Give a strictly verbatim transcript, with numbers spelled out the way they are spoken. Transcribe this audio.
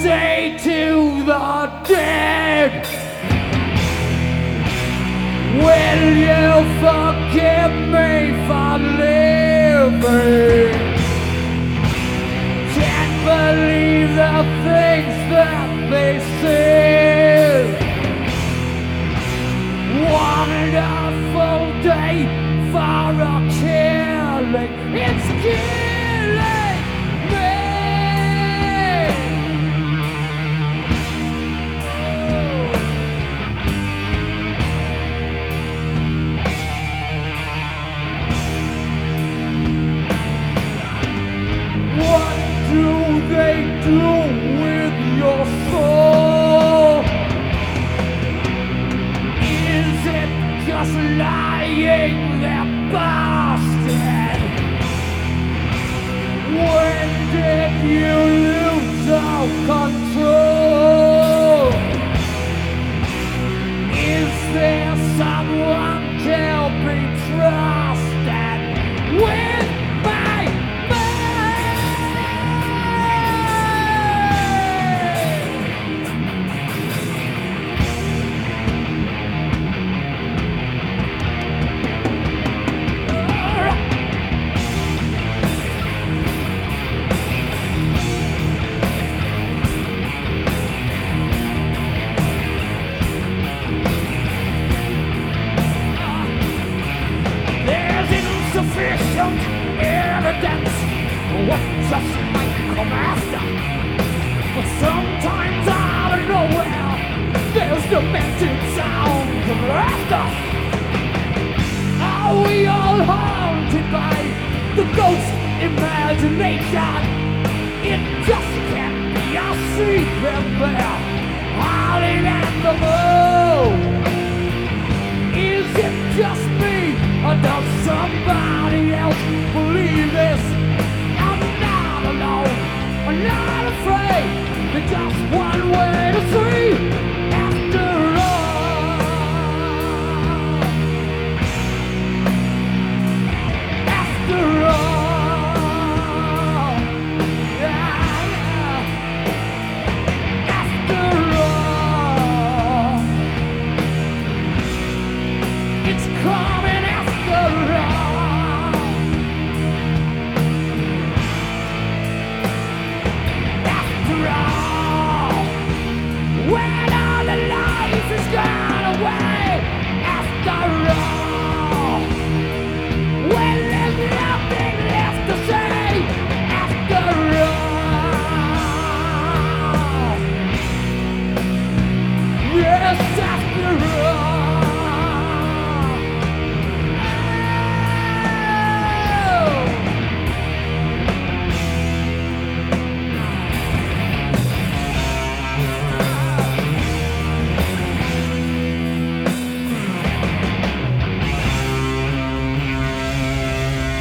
say to the dead? Will you forgive me for living? Can't believe the things that they said. Wonderful day for a killing. It's killing me. What do they do with your soul? Is it just lying there, bastard? When did you lose all control? Is there someone to be trusted with my sufficient evidence what just might come after. But sometimes out of nowhere there's demented sounds of laughter. Are we all haunted by the ghost imagination? It just can't be. I see them there howling at the moon. Is it just me? Or does somebody else believe it?